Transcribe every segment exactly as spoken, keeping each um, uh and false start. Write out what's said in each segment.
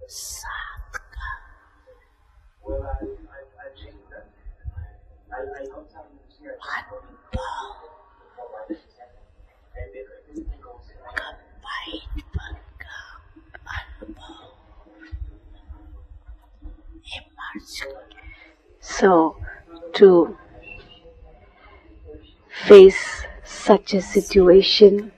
Well, I, I, I changed that. I, I got some here. So, to face such a situation,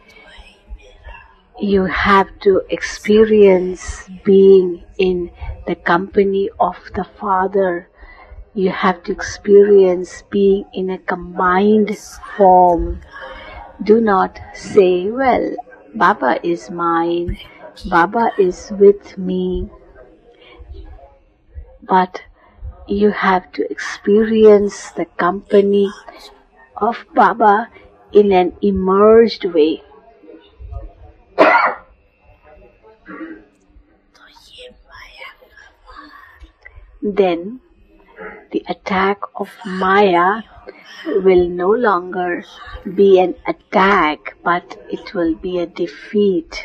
you have to experience being in the company of the Father. You have to experience being in a combined form. Do not say, well, Baba is mine, Baba is with me. But you have to experience the company of Baba in an immersed way. Then the attack of Maya will no longer be an attack, but it will be a defeat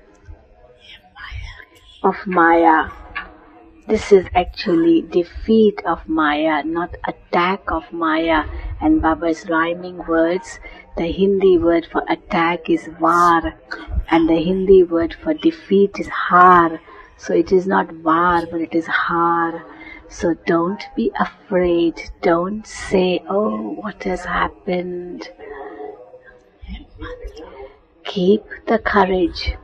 of Maya. This is actually defeat of Maya, not attack of Maya. And Baba's rhyming words, the Hindi word for attack is var, and the Hindi word for defeat is har. So it is not var, but it is har. So don't be afraid. Don't say, oh, what has happened? Keep the courage.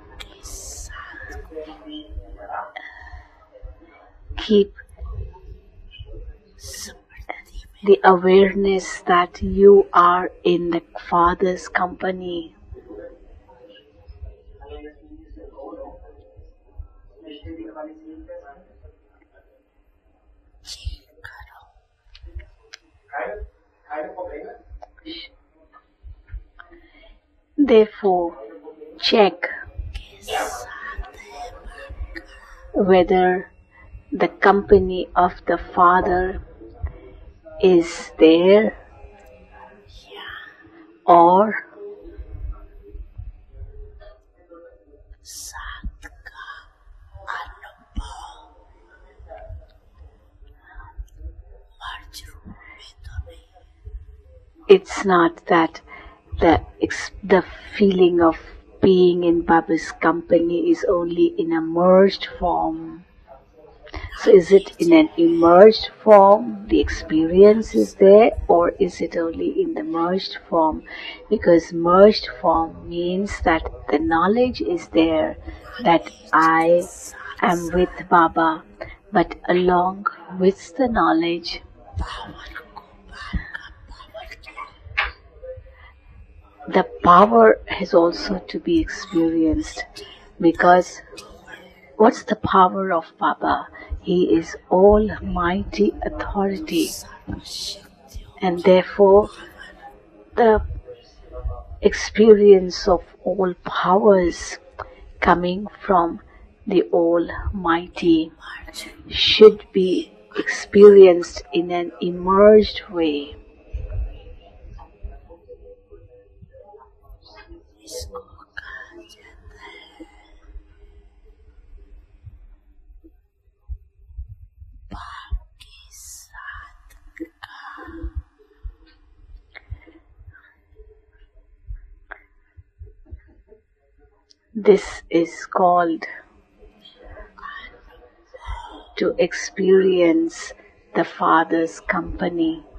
Keep the awareness that you are in the Father's company. Therefore, check whether the company of the Father is there or it's not that the, the feeling of being in Baba's company is only in a merged form. So is it in an immersed form, the experience is there, or is it only in the merged form? Because merged form means that the knowledge is there that I am with Baba, but along with the knowledge, the power has also to be experienced. Because what's the power of Baba? He is almighty authority, and therefore the experience of all powers coming from the Almighty should be experienced in an immersed way. This is called to experience the Father's company.